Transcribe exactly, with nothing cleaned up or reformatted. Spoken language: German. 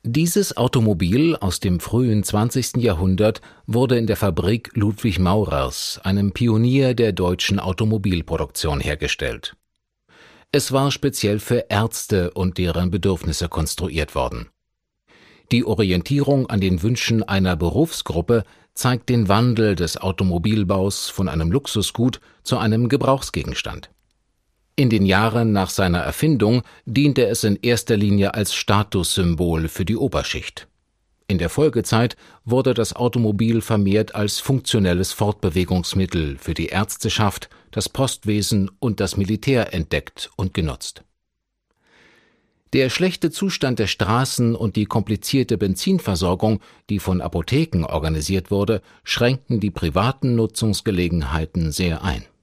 Dieses Automobil aus dem frühen zwanzigsten Jahrhundert wurde in der Fabrik Ludwig Maurers, einem Pionier der deutschen Automobilproduktion, hergestellt. Es war speziell für Ärzte und deren Bedürfnisse konstruiert worden. Die Orientierung an den Wünschen einer Berufsgruppe zeigt den Wandel des Automobilbaus von einem Luxusgut zu einem Gebrauchsgegenstand. In den Jahren nach seiner Erfindung diente es in erster Linie als Statussymbol für die Oberschicht. In der Folgezeit wurde das Automobil vermehrt als funktionelles Fortbewegungsmittel für die Ärzteschaft, das Postwesen und das Militär entdeckt und genutzt. Der schlechte Zustand der Straßen und die komplizierte Benzinversorgung, die von Apotheken organisiert wurde, schränkten die privaten Nutzungsgelegenheiten sehr ein.